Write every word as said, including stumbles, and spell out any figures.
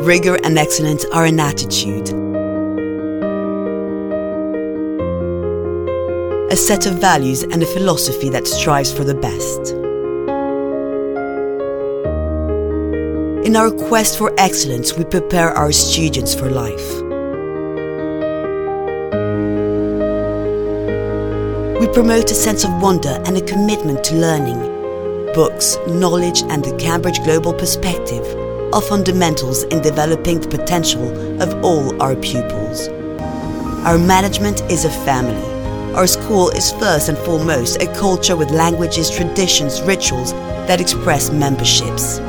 rigor and excellence are an attitude, a set of values and a philosophy that strives for the best. In our quest for excellence, we prepare our students for life. We promote a sense of wonder and a commitment to learning. Books, knowledge, and the Cambridge Global Perspective are fundamentals in developing the potential of all our pupils. Our management is a family. Our school is first and foremost a culture with languages, traditions, rituals that express memberships.